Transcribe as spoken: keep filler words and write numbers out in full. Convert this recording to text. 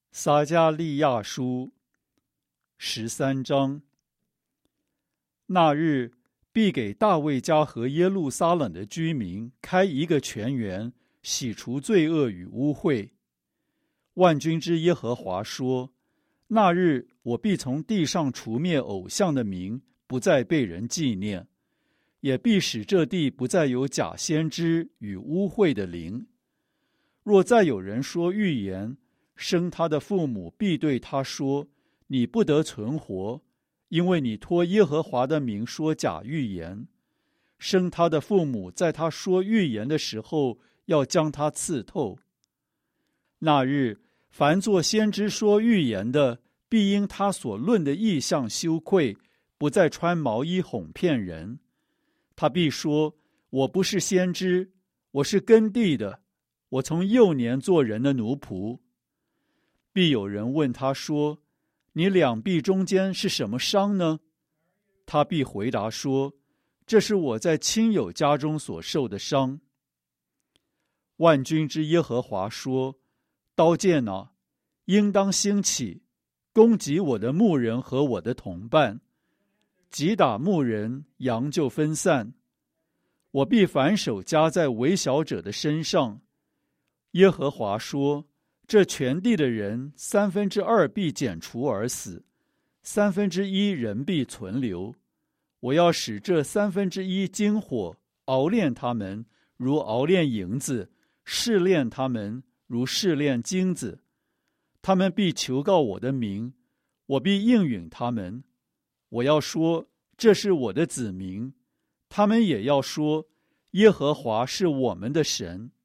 撒迦利亚书十三章。那日必给大卫家和耶路撒冷的居民开一个泉源，洗除罪恶与污秽。万军之耶和华说：那日我必从地上除灭偶像的名，不再被人纪念，也必使这地不再有假先知与污秽的灵。若再有人说预言，生他的父母必对他说：你不得存活，因为你托耶和华的名说假预言。生他的父母在他说预言的时候，要将他刺透。那日，凡作先知说预言的，必因他所论的异象羞愧，不再穿毛衣哄骗人。他必说：我不是先知，我是耕地的，我从幼年做人的奴仆。必有人问他说：你两臂中间是什么伤呢？他必回答说：这是我在亲友家中所受的伤。万军之耶和华说：刀剑啊，应当兴起，攻击我的牧人和我的同伴。击打牧人，羊就分散。我必反手加在微小者的身上。耶和华说：这全地的人三分之二必剪除而死，三分之一人必存留。我要使这三分之一经火熬炼他们，如熬炼银子；试炼他们，如试炼金子。他们必求告我的名，我必应允他们。我要说：这是我的子民。他们也要说：耶和华是我们的神。